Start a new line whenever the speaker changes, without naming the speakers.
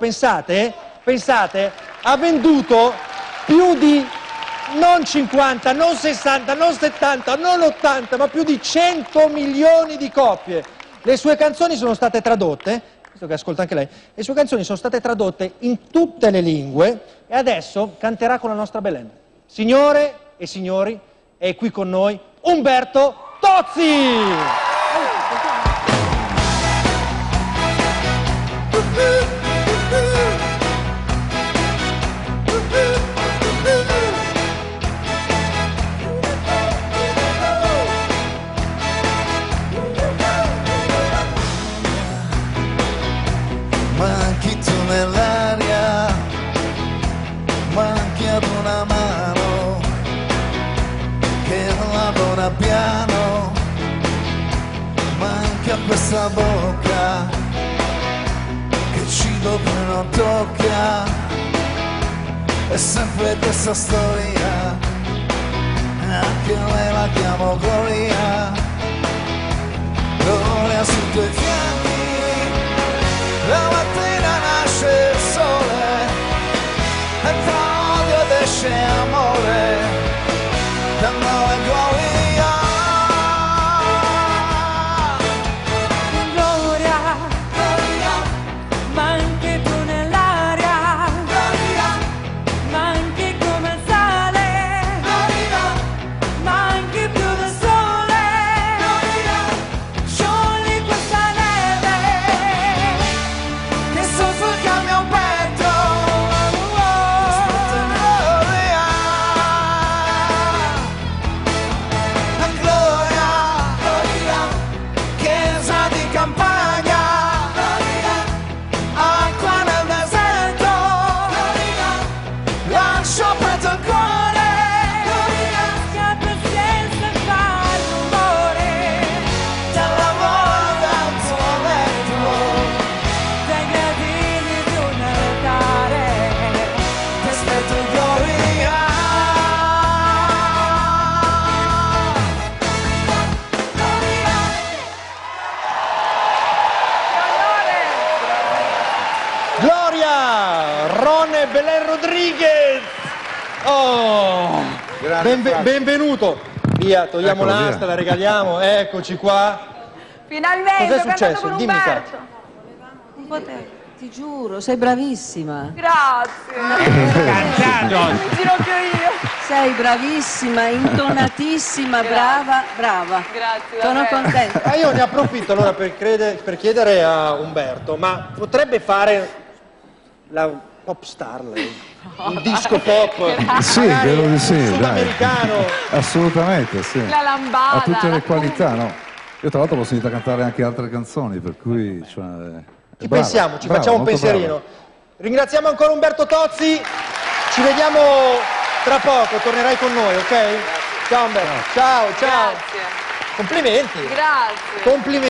pensate, ha venduto più di non 50, non 60, non 70, non 80, ma più di 100 milioni di copie. Le sue canzoni sono state tradotte, visto che ascolta anche lei, le sue canzoni sono state tradotte in tutte le lingue e adesso canterà con la nostra Belen. Signore e signori, è qui con noi Umberto Tozzi!
Manchi tu nell'aria, manchi ad una mano che lavora piano, manchi a questa bocca che cibo che non tocca, è sempre questa storia, anche noi la chiamo Gloria, Gloria sui tuoi fianchi. La mattina nasce il sole e tra odio ed esce amore, da noi gloria.
Gloria, gloria, ma anche tu nell'aria, gloria, ma anche come il sale, gloria, ma anche più del sole, gloria, sciogli questa neve che soffocca il mio petto,
Gloria, gloria, gloria, chiesa di campagna, gloria, acqua nel deserto, gloria, lascio aperto il cuore, gloria,
che pazienza fa il rumore
dalla volta al tuo letto,
dai gradini di un altare.
ti aspetto gloria.
Gloria! Ron e Belen Rodriguez! Oh! Benvenuto! Via, togliamo
Eccolo,
l'asta,
via.
la regaliamo, eccoci qua.
Finalmente
Cos'è
ho cantato
successo?
con
Dimmi,
Umberto.
Un po' te.
Ti giuro, sei bravissima.
Grazie.
Cantato.
Mi ginocchio io.
Sei bravissima, intonatissima, brava, brava.
Grazie,
Sono
davvero.
contenta.
Ma io ne approfitto allora per chiedere a Umberto, ma potrebbe fare la pop star lei? Un disco pop?
Sì,
magari
credo di sì, dai.
sudamericano?
Assolutamente, sì.
La lambada.
Ha tutte
la
le qualità, no? Io tra l'altro l'ho sentita cantare anche altre canzoni, per cui... Cioè,
Ci pensiamo, ci facciamo un pensierino. Ringraziamo ancora Umberto Tozzi, ci vediamo tra poco, tornerai con noi, ok? Ciao Umberto, ciao, ciao.
Grazie.
Complimenti.
Grazie.
Complimenti.